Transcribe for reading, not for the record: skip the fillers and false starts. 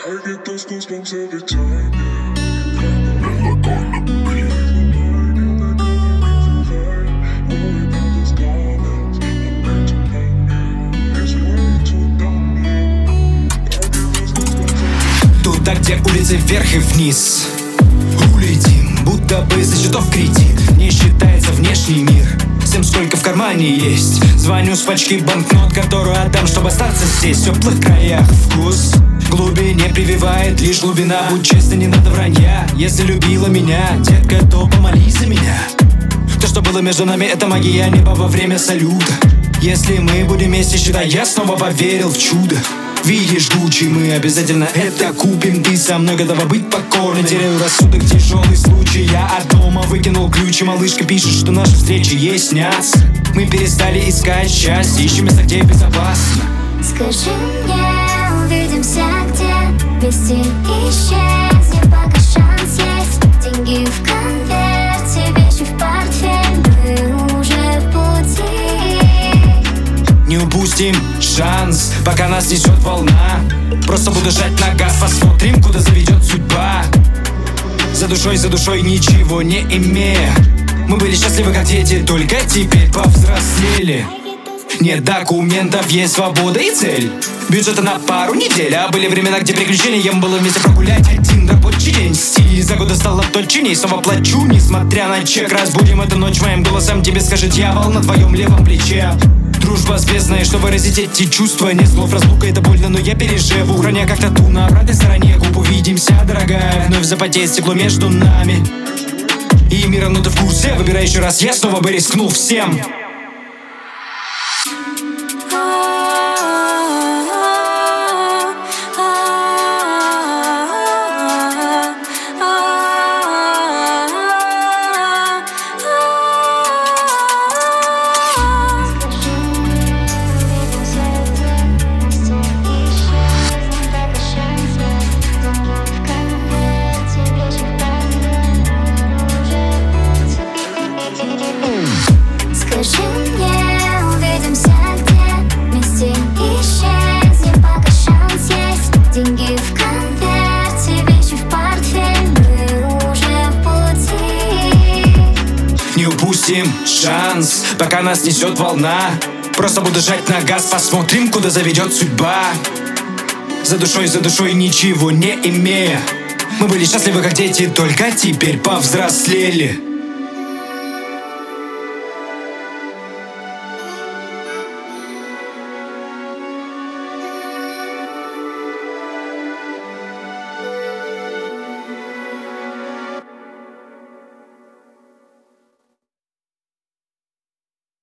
I get those goosebumps every time, yeah. Туда, где улицы вверх и вниз, улетим, будто бы из-за счетов кредит. Не считается внешний мир с тем, сколько в кармане есть. Звоню с пачки банкнот, которую отдам, чтобы остаться здесь. В теплых краях вкус глубине прививает лишь глубина. Будь честна, не надо вранья. Если любила меня, детка, то помолись за меня. То, что было между нами, это магия неба во время салюта. Если мы будем вместе, считай, я снова поверил в чудо. Видишь, Гуччи, мы обязательно это купим. Ты со мной готова быть покорной. Теряю рассудок, тяжелый случай. Я от дома выкинул ключи. Малышка пишет, что наши встречи ей снятся. Мы перестали искать счастье, ищем место, где безопасно. Скажи мне, увидимся где? Вместе исчезнем, пока шанс есть. Деньги в конверте, вещи в портфель. Мы уже в пути. Не упустим шанс, пока нас несет волна. Просто буду жать на газ, посмотрим, куда заведет судьба. За душой ничего не имея. Мы были счастливы как дети, только теперь повзрослели. Нет документов, есть свобода и цель. Бюджета на пару недель. А были времена, где приключениям было вместе прогулять один рабочий день. Стиль за годы стало точнее, снова плачу, несмотря на чек. Разбудим эту ночь моим голосом, тебе скажет дьявол на твоем левом плече. Дружба с бездной, что выразить эти чувства. Нет слов, разлука, это больно, но я переживу. Храня как тату на обратной стороне губ. Увидимся, дорогая, вновь запотеет стекло между нами. И мир равно ты в курсе. Выбирай еще раз, я снова бы рискнул всем. Скажи мне, увидимся где? Вместе исчезнем, пока шанс есть. Деньги в конверте, вещи в портфель. Мы уже в пути. Не упустим шанс, пока нас несет волна. Просто буду жать на газ, посмотрим, куда заведет судьба. За душой ничего не имея. Мы были счастливы как дети, только теперь повзрослели.